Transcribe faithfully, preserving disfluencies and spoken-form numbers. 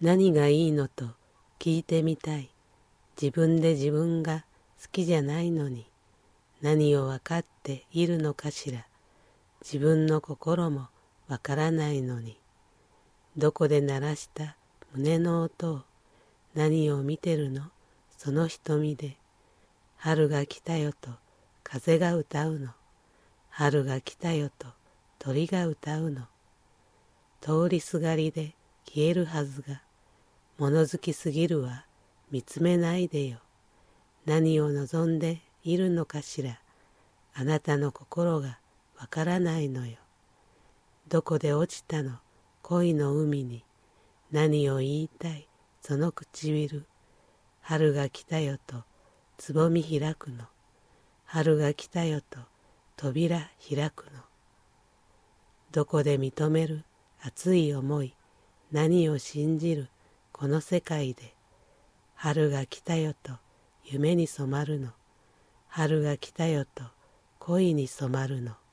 何がいいのと聞いてみたい。自分で自分が好きじゃないのに何を分かっているのかしら。自分の心もわからないのに。どこで鳴らした胸の音を何を見てるのその瞳で。春が来たよと風が歌うの。春が来たよと鳥が歌うの。通りすがりで消えるはずが物好きすぎるわ。見つめないでよ。何を望んでいるのかしら。あなたの心がわからないのよ。どこで落ちたの恋の海に。何を言いたいその唇。春が来たよとつぼみ開くの。春が来たよと扉開くの。どこで認める熱い思い。何を信じるこの世界で。春が来たよと夢に染まるの。春が来たよと恋に染まるの。